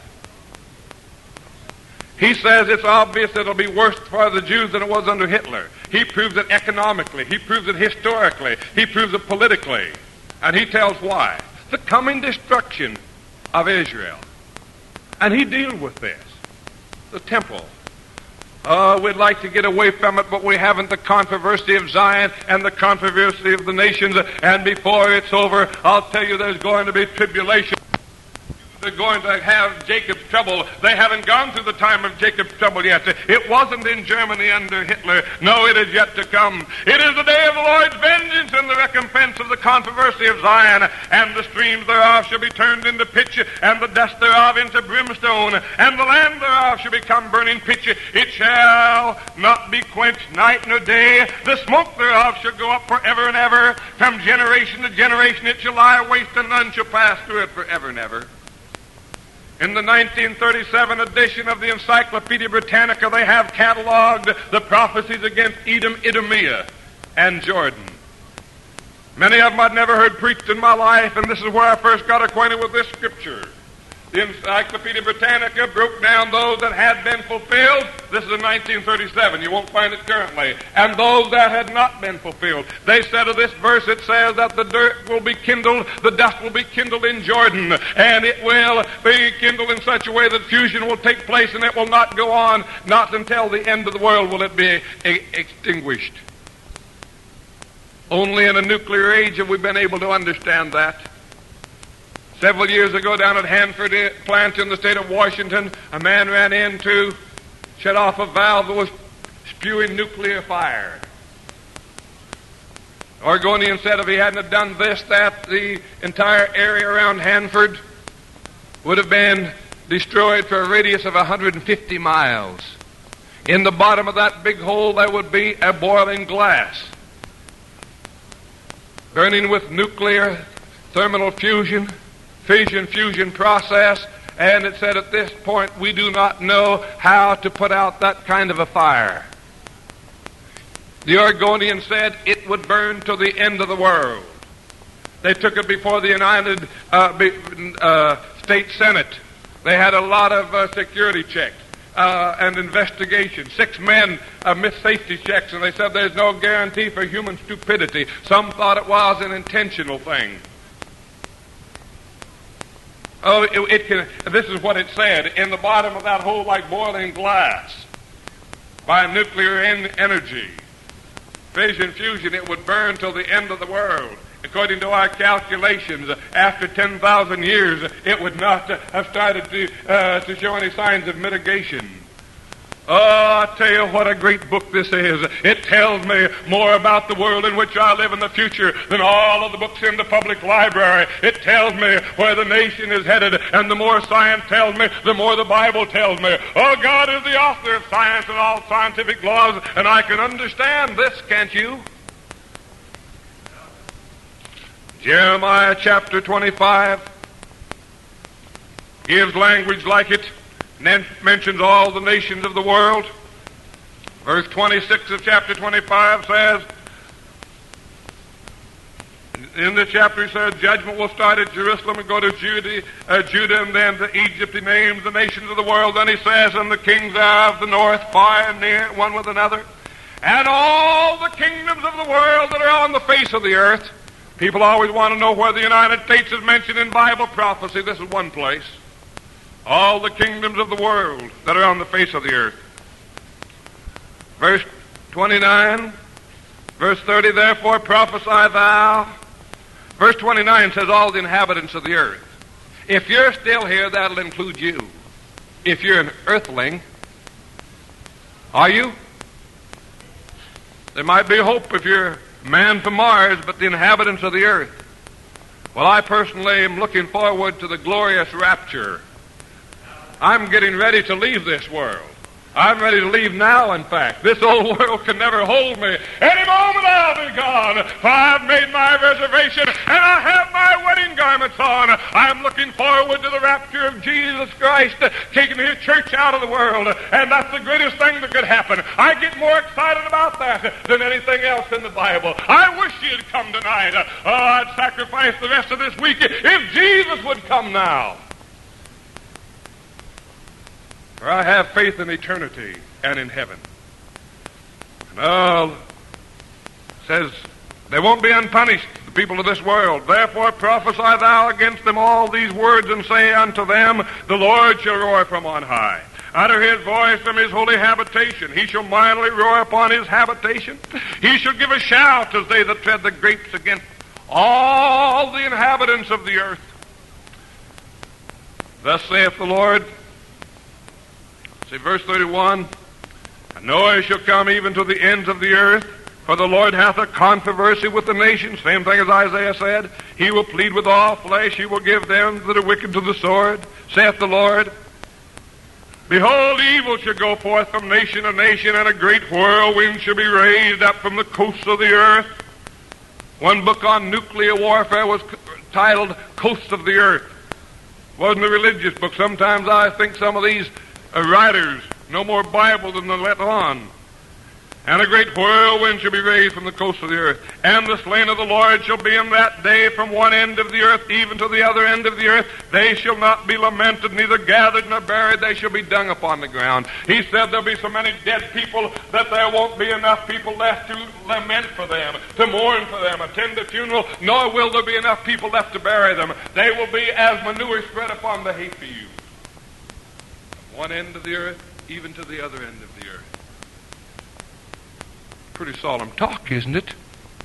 Speaker 2: He says it's obvious that it'll be worse for the Jews than it was under Hitler. He proves it economically. He proves it historically. He proves it politically. And he tells why. The coming destruction of Israel. And he deals with this. The temple. Oh, we'd like to get away from it, but we haven't. The controversy of Zion and the controversy of the nations. And before it's over, I'll tell you there's going to be tribulation. They're going to have Jacob's trouble. They haven't gone through the time of Jacob's trouble yet. It wasn't in Germany under Hitler. No, it is yet to come. It is the day of the Lord's vengeance and the recompense of the controversy of Zion. And the streams thereof shall be turned into pitch, and the dust thereof into brimstone, and the land thereof shall become burning pitch. It shall not be quenched night nor day. The smoke thereof shall go up forever and ever. From generation to generation it shall lie waste, and none shall pass through it forever and ever. In the nineteen thirty-seven edition of the Encyclopedia Britannica, they have cataloged the prophecies against Edom, Idumea, and Jordan. Many of them I'd never heard preached in my life, and this is where I first got acquainted with this scripture. The Encyclopedia Britannica broke down those that had been fulfilled. This is in nineteen thirty-seven. You won't find it currently. And those that had not been fulfilled. They said of this verse, it says that the dirt will be kindled, the dust will be kindled in Jordan, and it will be kindled in such a way that fusion will take place, and it will not go on. Not until the end of the world will it be extinguished. Only in a nuclear age have we been able to understand that. Several years ago down at Hanford plant in the state of Washington, a man ran in to shut off a valve that was spewing nuclear fire. Oregonian said if he hadn't have done this, that the entire area around Hanford would have been destroyed for a radius of one hundred fifty miles. In the bottom of that big hole there would be a boiling glass, burning with nuclear thermal fusion, fission fusion process, and it said at this point we do not know how to put out that kind of a fire. The Oregonian said it would burn till the end of the world. They took it before the United uh, be, uh, States Senate. They had a lot of uh, security checks uh, and investigation. Six men uh, missed safety checks, and they said there's no guarantee for human stupidity. Some thought it was an intentional thing. Oh, it, it can. This is what it said. In the bottom of that hole, like boiling glass, by nuclear en- energy, fission fusion, it would burn till the end of the world. According to our calculations, after ten thousand years, it would not uh, have started to uh, to show any signs of mitigation. Oh, I tell you what a great book this is. It tells me more about the world in which I live in the future than all of the books in the public library. It tells me where the nation is headed, and the more science tells me, the more the Bible tells me. Oh, God is the author of science and all scientific laws, and I can understand this, can't you? Jeremiah chapter twenty-five gives language like it, and then mentions all the nations of the world. Verse twenty-six of chapter twenty-five says, in the chapter, he says, judgment will start at Jerusalem and go to Judah, uh, Judah and then to Egypt. He names the nations of the world. Then he says, and the kings of the north, far and near, one with another, and all the kingdoms of the world that are on the face of the earth. People always want to know where the United States is mentioned in Bible prophecy. This is one place. All the kingdoms of the world that are on the face of the earth. Verse twenty-nine, verse thirty, therefore prophesy thou. Verse twenty-nine says all the inhabitants of the earth. If you're still here, that'll include you. If you're an earthling, are you? There might be hope if you're man from Mars, but the inhabitants of the earth. Well, I personally am looking forward to the glorious rapture. I'm getting ready to leave this world. I'm ready to leave now, in fact. This old world can never hold me. Any moment I'll be gone, for I've made my reservation, and I have my wedding garments on. I'm looking forward to the rapture of Jesus Christ, taking his church out of the world. And that's the greatest thing that could happen. I get more excited about that than anything else in the Bible. I wish he had come tonight. Oh, I'd sacrifice the rest of this week if Jesus would come now. For I have faith in eternity and in heaven. And oh, says they won't be unpunished, the people of this world. Therefore prophesy thou against them all these words, and say unto them, the Lord shall roar from on high. Utter his voice from his holy habitation. He shall mightily roar upon his habitation. He shall give a shout as they that tread the grapes against all the inhabitants of the earth. Thus saith the Lord. See verse thirty-one. And noise shall come even to the ends of the earth, for the Lord hath a controversy with the nations. Same thing as Isaiah said. He will plead with all flesh. He will give them that are wicked to the sword, saith the Lord. Behold, evil shall go forth from nation to nation, and a great whirlwind shall be raised up from the coasts of the earth. One book on nuclear warfare was titled Coasts of the Earth. It wasn't a religious book. Sometimes I think some of these uh, writers know more Bible than they let on. And a great whirlwind shall be raised from the coasts of the earth. And the slain of the Lord shall be in that day from one end of the earth even to the other end of the earth. They shall not be lamented, neither gathered nor buried. They shall be dung upon the ground. He said there'll be so many dead people that there won't be enough people left to lament for them, to mourn for them, attend the funeral, nor will there be enough people left to bury them. They will be as manure spread upon the hayfield. From one end of the earth even to the other end of the earth. Pretty solemn talk, isn't it?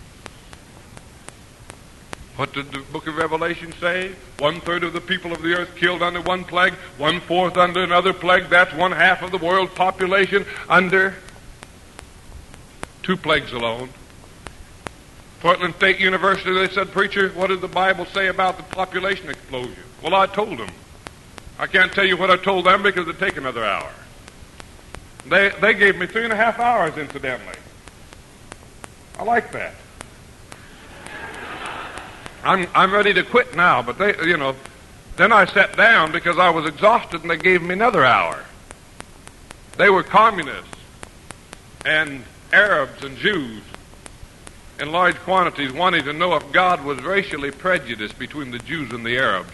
Speaker 2: What did the book of Revelation say? One third of the people of the earth killed under one plague, one fourth under another plague. That's one half of the world's population under two plagues alone. Portland State University, they said, preacher, what did the Bible say about the population explosion? Well, I told them. I can't tell you what I told them because it'd take another hour. They, they gave me three and a half hours, incidentally. I like that. I'm I'm ready to quit now, but they, you know, then I sat down because I was exhausted, and they gave me another hour. They were communists and Arabs and Jews in large quantities, wanting to know if God was racially prejudiced between the Jews and the Arabs.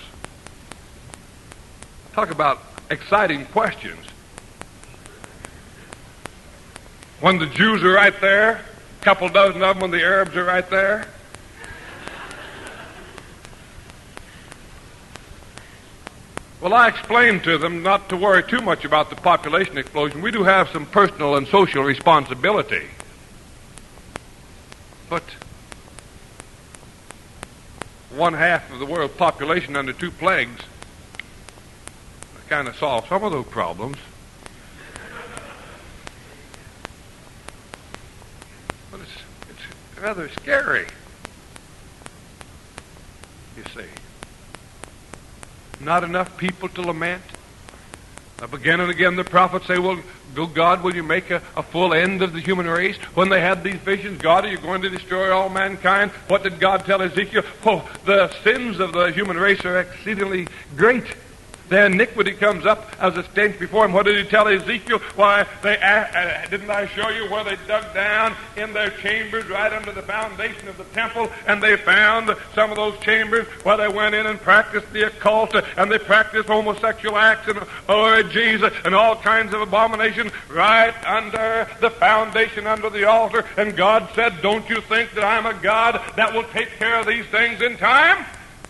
Speaker 2: Talk about exciting questions. When the Jews are right there, a couple dozen of them when the Arabs are right there. Well, I explained to them not to worry too much about the population explosion. We do have some personal and social responsibility. But one half of the world's population under two plagues kind of solve some of those problems. But it's, it's rather scary, you see. Not enough people to lament. Again and again the prophets say, well, God, will you make a, a full end of the human race? When they had these visions, God, are you going to destroy all mankind? What did God tell Ezekiel? Oh, the sins of the human race are exceedingly great. Their iniquity comes up as a stench before him. What did he tell Ezekiel? Why, they uh, didn't I show you where they dug down in their chambers right under the foundation of the temple, and they found some of those chambers where they went in and practiced the occult, and they practiced homosexual acts and orgies and all kinds of abominations right under the foundation, under the altar. And God said, don't you think that I'm a God that will take care of these things in time?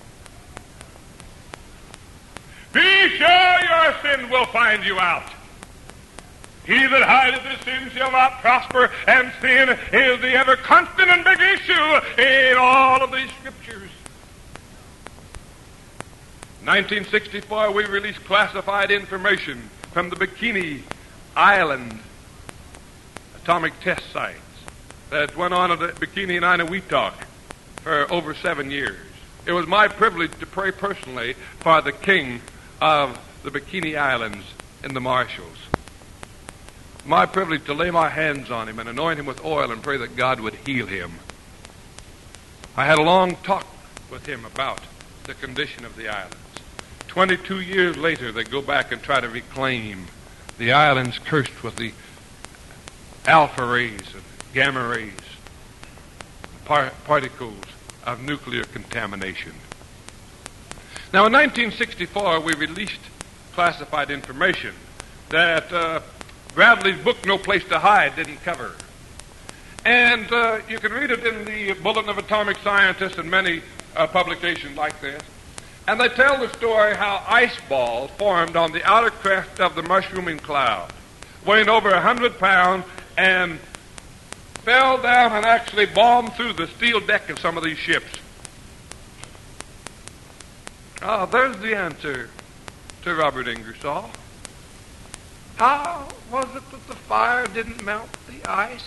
Speaker 2: Be sure your sin will find you out. He that hideth his sin shall not prosper, and sin is the ever constant and big issue in all of these scriptures. nineteen sixty-four, we released classified information from the Bikini Island atomic test sites that went on at the Bikini and Eniwetok for over seven years. It was my privilege to pray personally for the king of the Bikini Islands in the Marshalls. My privilege to lay my hands on him and anoint him with oil and pray that God would heal him. I had a long talk with him about the condition of the islands. Twenty-two years later, they go back and try to reclaim the islands cursed with the alpha rays and gamma rays, par- particles of nuclear contamination. Now, in nineteen sixty-four, we released classified information that uh, Bradley's book, No Place to Hide, didn't cover. And uh, you can read it in the Bulletin of Atomic Scientists and many uh, publications like this. And they tell the story how ice balls formed on the outer crest of the mushrooming cloud, weighing over one hundred pounds, and fell down and actually bombed through the steel deck of some of these ships. Oh, there's the answer to Robert Ingersoll. How was it that the fire didn't melt the ice?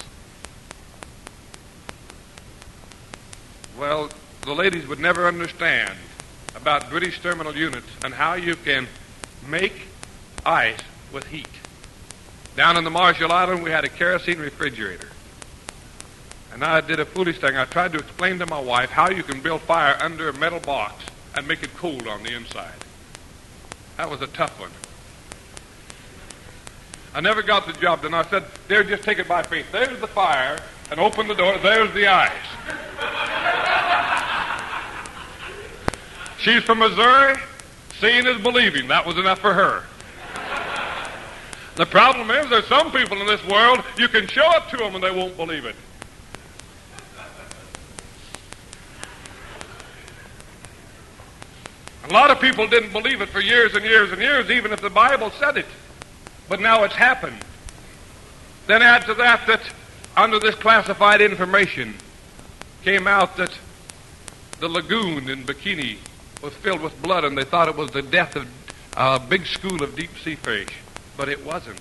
Speaker 2: Well, the ladies would never understand about British thermal units and how you can make ice with heat. Down in the Marshall Islands, we had a kerosene refrigerator. And I did a foolish thing. I tried to explain to my wife how you can build fire under a metal box and make it cool on the inside. That was a tough one. I never got the job done. I said, there, just take it by faith. There's the fire, and open the door. There's the ice. She's from Missouri. Seeing is believing. That was enough for her. The problem is there's some people in this world, you can show it to them and they won't believe it. A lot of people didn't believe it for years and years and years, even if the Bible said it. But now it's happened. Then add to that that under this classified information came out that the lagoon in Bikini was filled with blood, and they thought it was the death of a big school of deep sea fish. But it wasn't.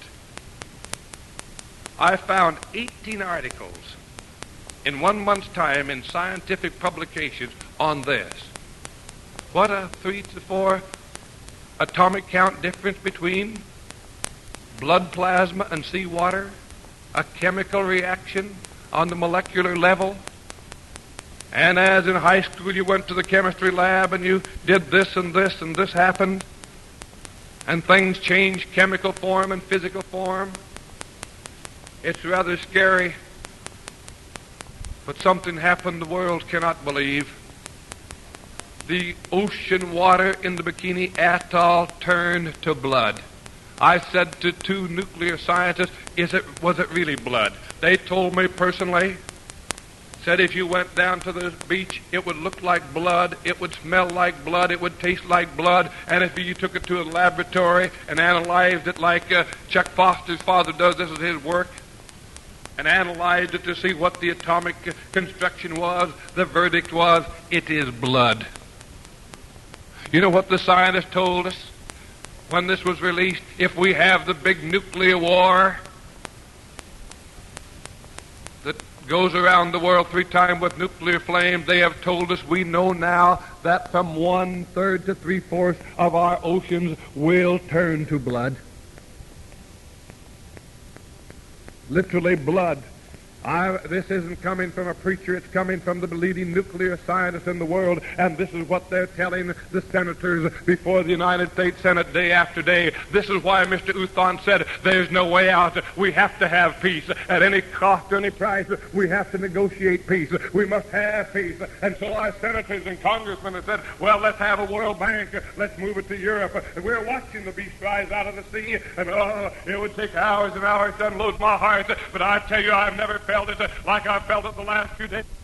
Speaker 2: I found eighteen articles in one month's time in scientific publications on this. What a three to four atomic count difference between blood plasma and seawater, a chemical reaction on the molecular level. And as in high school you went to the chemistry lab and you did this and this and this happened, and things change chemical form and physical form. It's rather scary, but something happened the world cannot believe. The ocean water in the Bikini Atoll turned to blood. I said to two nuclear scientists, is it, was it really blood? They told me personally, said if you went down to the beach, it would look like blood, it would smell like blood, it would taste like blood, and if you took it to a laboratory and analyzed it like uh, Chuck Foster's father does, this is his work, and analyzed it to see what the atomic uh, construction was, the verdict was, it is blood. You know what the scientists told us when this was released? If we have the big nuclear war that goes around the world three times with nuclear flames, they have told us we know now that from one-third to three-fourths of our oceans will turn to blood. Literally blood. I, this isn't coming from a preacher, it's coming from the leading nuclear scientists in the world, and this is what they're telling the senators before the United States Senate day after day. This is why Mister Uthon said there's no way out. We have to have peace. At any cost, or any price, we have to negotiate peace. We must have peace. And so our senators and congressmen have said, well, let's have a World Bank. Let's move it to Europe. And we're watching the beast rise out of the sea, and oh, it would take hours and hours to unload my heart, but I tell you, I've never felt it like I felt it the last few days.